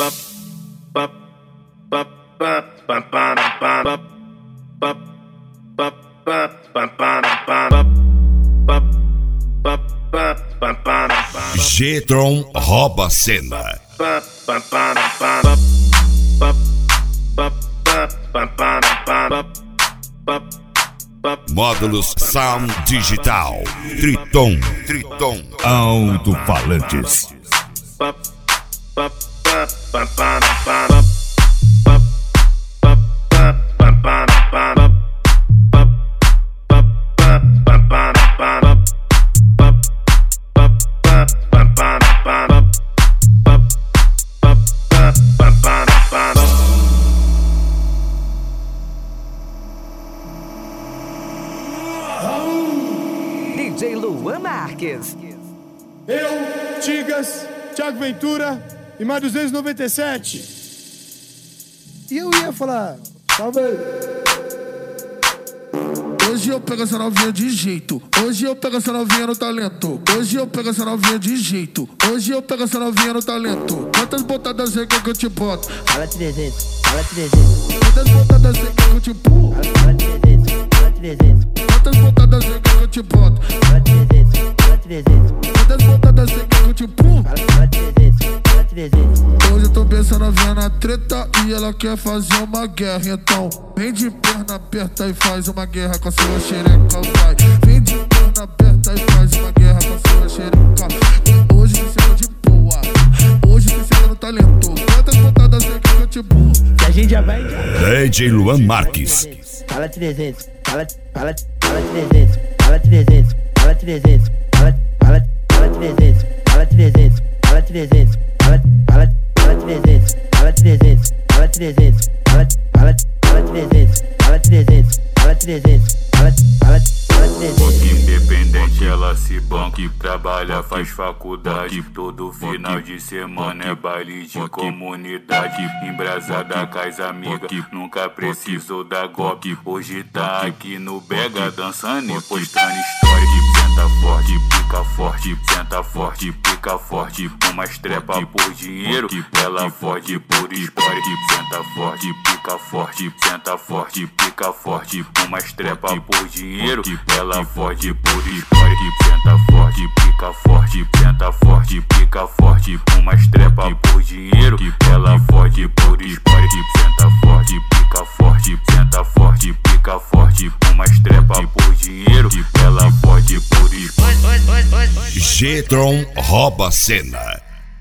G-Tron rouba a cena. Módulos Sound Digital Triton Alto-falantes. DJ Luan Marques. Eu, Tigas, Thiago Ventura e mais 297. E eu ia falar, salve aí. Hoje eu pego essa novinha de jeito. Hoje eu pego essa novinha no talento. Hoje eu pego essa novinha de jeito. Hoje eu pego essa novinha no talento. Quantas botadas aí que eu te boto? Fala 300, fala 300. Quantas botadas aí que eu te empurro? Fala 300, fala 300. Quantas botadas aí que eu te boto? Fala 300, fala 300. Quantas botadas aí que eu te empurro? Fala 300, fala 300. Hoje eu tô pensando a ver na treta e ela quer fazer uma guerra. Então vem de perna aberta e faz uma guerra com a sua xereca, vai. Vem de perna aberta e faz uma guerra com a sua xereca. Hoje me senta de boa, hoje me senta no talento. Quantas botadas aí que eu te empurro? Que a gente já vai. DJ Luan Marques. Fala 300, fala 300, fala 300, fala 300, fala 300, fala 300, fala 300, fala 300, fala 300, fala 300, fala 300, fala 300, fala 300, fala 300. Independente, ela se banca, trabalha, faz faculdade. Todo final de semana é baile de comunidade. Embrasada com as amigas, nunca precisou da golpe. Hoje tá aqui no Bega, dançando e postando história. Senta forte, pica forte, senta forte, pica forte. Umas trepa por dinheiro, ela fode por história. Senta forte, pica forte, senta forte, pica forte. Umas trepa por dinheiro, ela fode por história. Senta forte, pica forte, senta forte, pica forte. Umas trepa por dinheiro, ela fode por história. Senta forte, pica forte, senta forte, pica forte. Umas trepa por dinheiro, ela fode por história. G-Tron rouba a cena.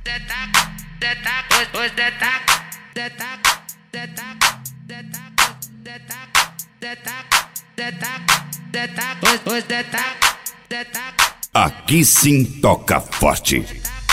Aqui sim toca forte.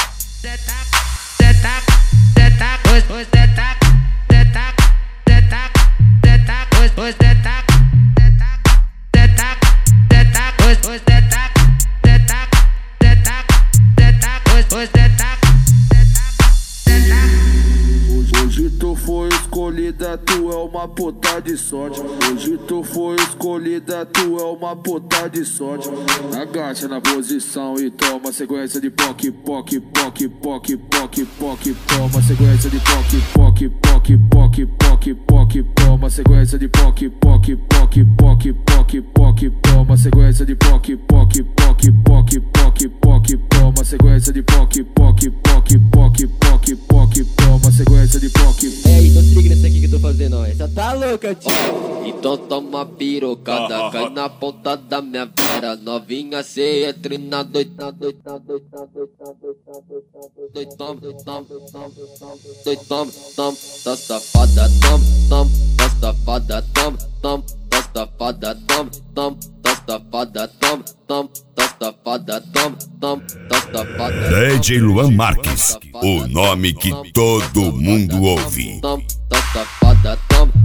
Hoje tu foi escolhida, tu é uma puta de sorte. Hoje tu foi escolhida, tu é uma puta de sorte. Agacha na posição e toma sequência de poque, poque, poque, poque, poque, poque. Toma sequência de poque, poque, poque, poque, poque, poque. Toma sequência de poque, poque, poque, poque, poque, poque. Toma sequência de poque, poque, poque, poque, poque, poque. Toma sequência de poque, poque, poque, poque, poque, poque. Toma sequência de poque. É, então se liga nessa aqui que eu tô fazendo, ó. Essa tá louca, tio. Então toma pirocada, cai na ponta da minha vara. Novinha, cê é treinado, doida, doida, doida, doida, doida, toma, toma, toma, toma, tá safada, toma, toma, tá safada, toma, toma, tá safada, toma, toma, tá safada, toma, toma, tá safada, toma, toma, tá safada. DJ Luan Marques, o nome que todo mundo ouve. Toma, tá safada, toma.